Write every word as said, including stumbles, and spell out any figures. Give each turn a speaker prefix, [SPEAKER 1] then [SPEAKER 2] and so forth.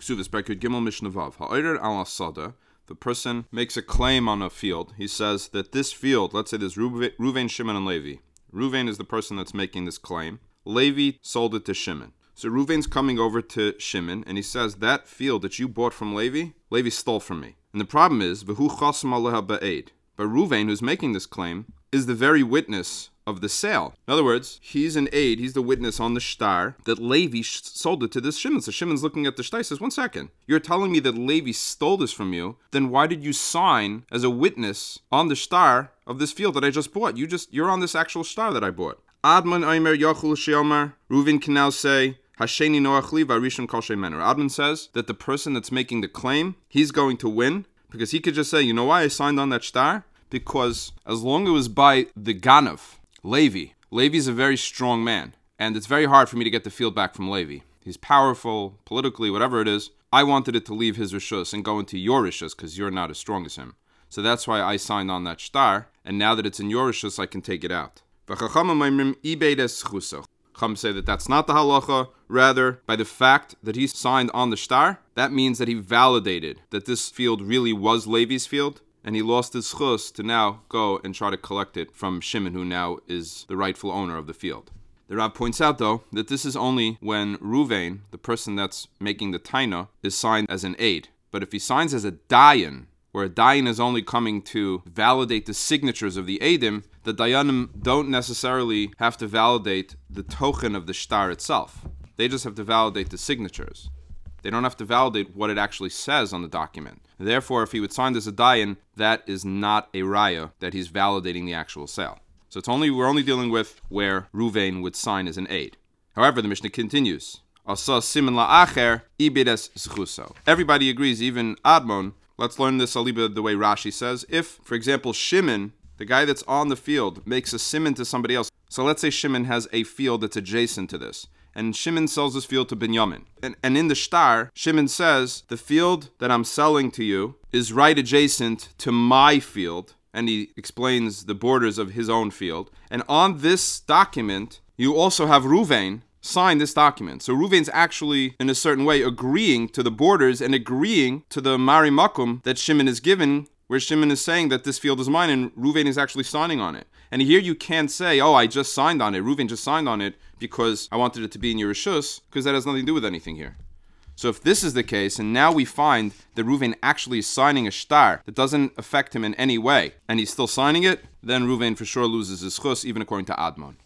[SPEAKER 1] Ksuvis, Berkut Gimel Mishnavav. Ha'orer al asada. The person makes a claim on a field. He says that this field, let's say there's Ruvain, Shimon, and Levi. Ruvain is the person that's making this claim. Levi sold it to Shimon. So Ruvain's coming over to Shimon, and he says, that field that you bought from Levi, Levi stole from me. And the problem is, V'hu chasam aleha ba'ed. But Ruvain, who's making this claim, is the very witness of the sale. In other words, he's an aid, he's the witness on the shtar that Levi sh- sold it to this Shimon. So Shimon's looking at the shtar, he says, one second, you're telling me that Levi stole this from you, then why did you sign as a witness on the shtar of this field that I just bought? You just, you're on this actual shtar that I bought. Adman Omer Yachul Sheomar, Reuven can now say, Hasheni Noach Li Varishon Kol Shemen. Adman says that the person that's making the claim, he's going to win, because he could just say, you know why I signed on that shtar? Because as long as it was by the Ganav, Levi. Levi's a very strong man, and it's very hard for me to get the field back from Levi. He's powerful, politically, whatever it is. I wanted it to leave his rishus and go into your rishus because you're not as strong as him. So that's why I signed on that shtar, and now that it's in your rishus, I can take it out. Chacham say that that's not the halacha. Rather, by the fact that he signed on the shtar, that means that he validated that this field really was Levi's field, and he lost his chus to now go and try to collect it from Shimon, who now is the rightful owner of the field. The Rav points out, though, that this is only when Ruvain, the person that's making the taina, is signed as an aid. But if he signs as a dayan, where a dayan is only coming to validate the signatures of the aidim, the dayanim don't necessarily have to validate the tochen of the shtar itself. They just have to validate the signatures. They don't have to validate what it actually says on the document. Therefore, if he would sign as a dayan, that is not a raya that he's validating the actual sale. So it's only we're only dealing with where Ruvain would sign as an aid. However, the Mishnah continues. Asa siman la'acher ibides zchuso. Everybody agrees, even Admon. Let's learn this aliba the way Rashi says. If, for example, Shimon, the guy that's on the field, makes a simon to somebody else. So let's say Shimon has a field that's adjacent to this. And Shimon sells this field to Binyamin. And, and in the shtar, Shimon says, the field that I'm selling to you is right adjacent to my field. And he explains the borders of his own field. And on this document, you also have Ruvain sign this document. So Ruvain's actually, in a certain way, agreeing to the borders and agreeing to the Mari Makum that Shimon is given, where Shimon is saying that this field is mine, and Ruvain is actually signing on it. And here you can't say, oh, I just signed on it. Ruvain just signed on it because I wanted it to be in your rishus, because that has nothing to do with anything here. So if this is the case, and now we find that Ruvain actually is signing a shtar that doesn't affect him in any way, and he's still signing it, then Ruvain for sure loses his chus, even according to Admon.